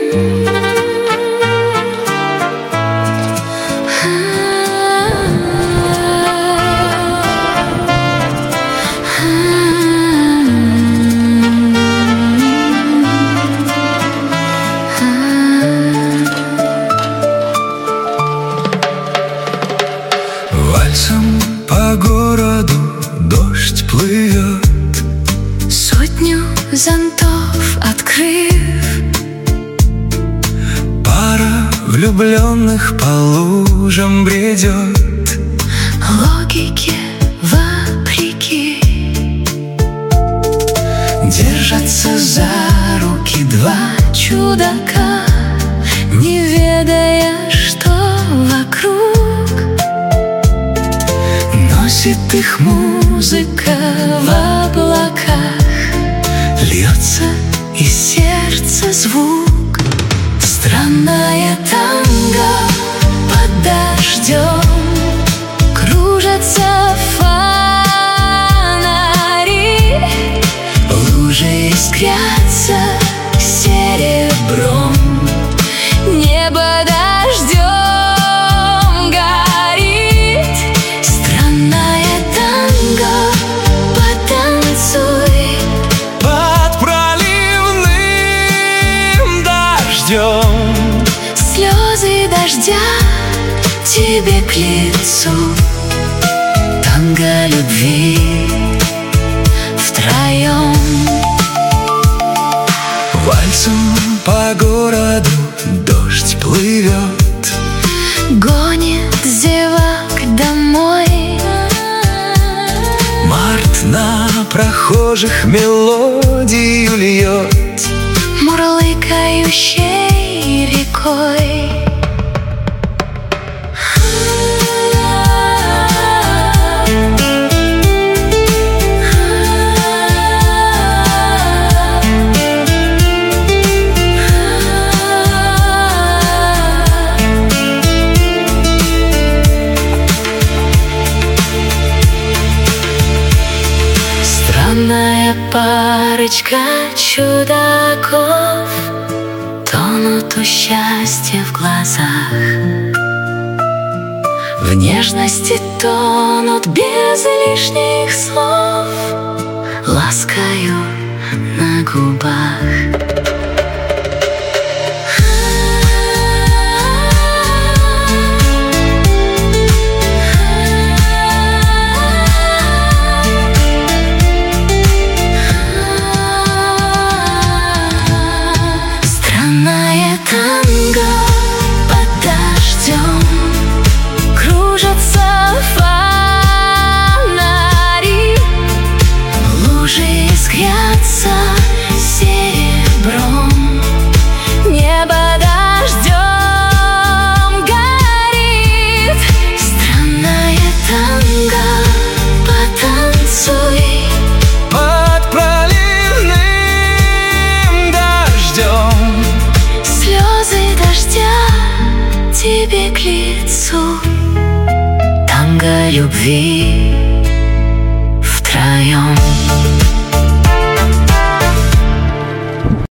Вальсом по городу дождь плывет, сотню зонтов открыв. пара влюбленных по лужам бредет, Логике вопреки держатся за руки два чудака, не ведая, что вокруг. Носит их музыка в облаках, льется из сердца звук. странное танго Под дождем кружатся фонари, лужи искрятся серебром. Небо дождем горит. Странное танго, потанцуй. под проливным дождем. Слезы дождя тебе к лицу. Танго любви втроем. Вальсом по городу дождь плывет, Гонит зевак домой. март на прохожих мелодию льет, Мурлыкающей рекой. Странная парочка чудаков тонут у счастья в глазах, в нежности тонут без лишних слов, ласкаю на губах. Странное танго под дождем кружатся фонари, лужи искрятся серебром. Небо дождем горит. Странное танго, потанцуй. под проливным дождем. Слезы дождя тебе к лицу. Танго любви втроем.